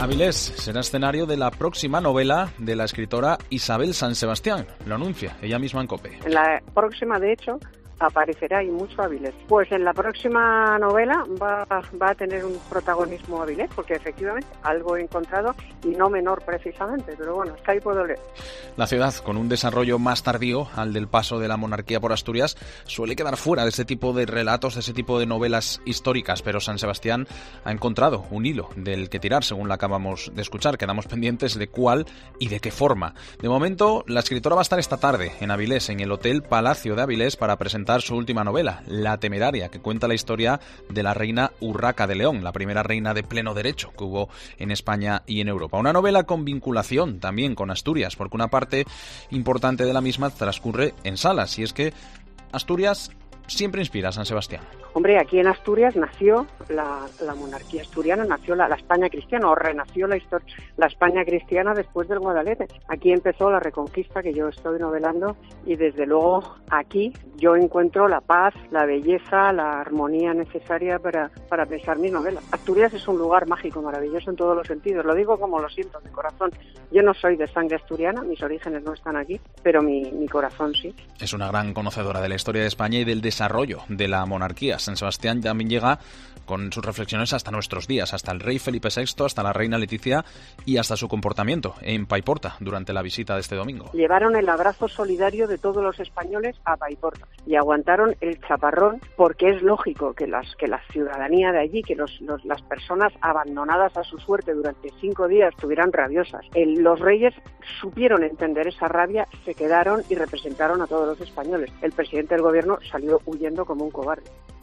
Avilés será escenario de la próxima novela de la escritora Isabel San Sebastián. Lo anuncia ella misma en COPE. En la próxima, de hecho, aparecerá y mucho Avilés. Pues en la próxima novela va a tener un protagonismo Avilés, porque efectivamente algo he encontrado y no menor precisamente, pero bueno, hasta ahí puedo leer. La ciudad, con un desarrollo más tardío al del paso de la monarquía por Asturias, suele quedar fuera de ese tipo de relatos, de ese tipo de novelas históricas, pero San Sebastián ha encontrado un hilo del que tirar, según la acabamos de escuchar. Quedamos pendientes de cuál y de qué forma. De momento, la escritora va a estar esta tarde en Avilés, en el Hotel Palacio de Avilés, para presentar su última novela, La Temeraria, que cuenta la historia de la reina Urraca de León, la primera reina de pleno derecho que hubo en España y en Europa. Una novela con vinculación también con Asturias, porque una parte importante de la misma transcurre en Salas, y es que Asturias siempre inspira a San Sebastián. Hombre, aquí en Asturias nació la monarquía asturiana, nació la España cristiana, o renació la España cristiana después del Guadalete. Aquí empezó la Reconquista, que yo estoy novelando, y desde luego aquí yo encuentro la paz, la belleza, la armonía necesaria para pensar mi novela. Asturias es un lugar mágico, maravilloso en todos los sentidos, lo digo como lo siento, de corazón. Yo no soy de sangre asturiana, mis orígenes no están aquí, pero mi corazón sí. Es una gran conocedora de la historia de España y del desarrollo de la monarquía. San Sebastián también llega con sus reflexiones hasta nuestros días, hasta el rey Felipe VI, hasta la reina Leticia y hasta su comportamiento en Paiporta durante la visita de este domingo. Llevaron el abrazo solidario de todos los españoles a Paiporta y aguantaron el chaparrón, porque es lógico que la ciudadanía de allí, que las personas abandonadas a su suerte durante 5 días estuvieran rabiosas. Los reyes supieron entender esa rabia, se quedaron y representaron a todos los españoles. El presidente del gobierno salió huyendo como un cobarde.